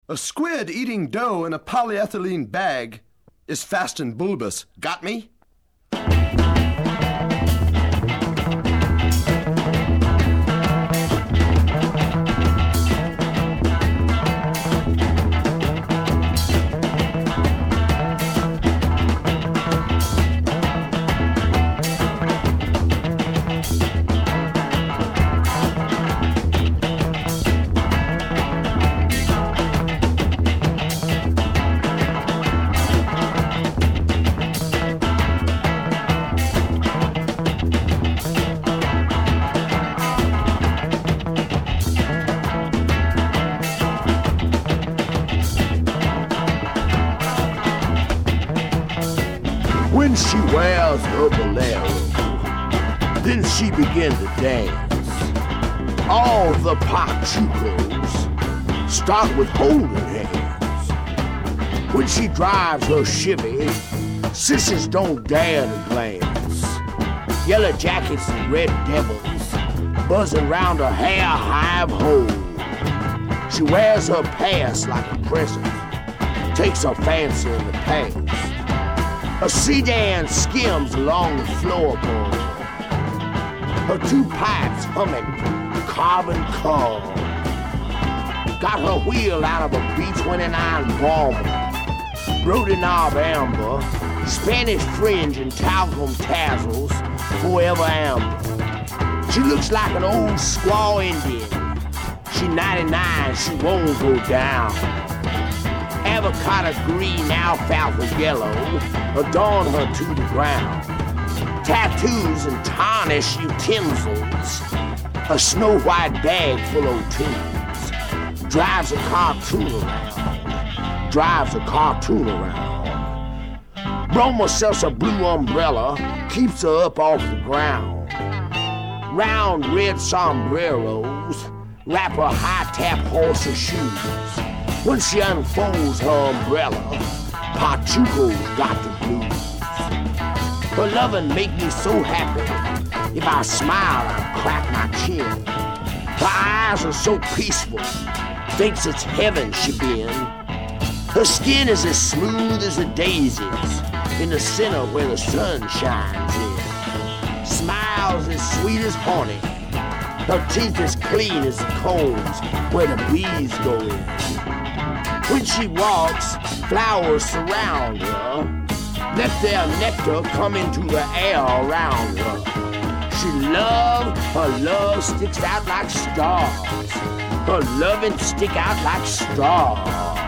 A squid eating dough in a polyethylene bag is fast and bulbous. Got me? When she wears her bolero, then she begins to dance. All the pachucos start with holding hands. When she drives her Chevy, sissies don't dare to glance. Yellow jackets and red devils buzzing round her hair hive hole. She wears her past like a present, takes her fancy in the past. A sedan skims along the floorboard, her two pipes humming carbon coal. Got her wheel out of a B-29 Bomber, Brody knob amber, Spanish fringe and talcum tassels, forever amber. She looks like an old squaw Indian. She 99, she won't go down. Avocado green, alfalfa yellow adorn her to the ground. Tattoos and tarnished utensils, a snow white bag full of tunes. Drives a cartoon around. Broma sells a blue umbrella, keeps her up off the ground. Round red sombreros wrap her high-tap horse's shoes. When she unfolds her umbrella, Pachuco's got the blues. Her lovin' make me so happy. If I smile, I crack my chin. Her eyes are so peaceful, thinks it's heaven she been. Her skin is as smooth as the daisies in the center where the sun shines in. Smiles as sweet as honey. Her teeth as clean as the combs where the bees go in. When she walks, flowers surround her, let their nectar come into the air around her. Her love sticks out like stars. Her loving stick out like stars.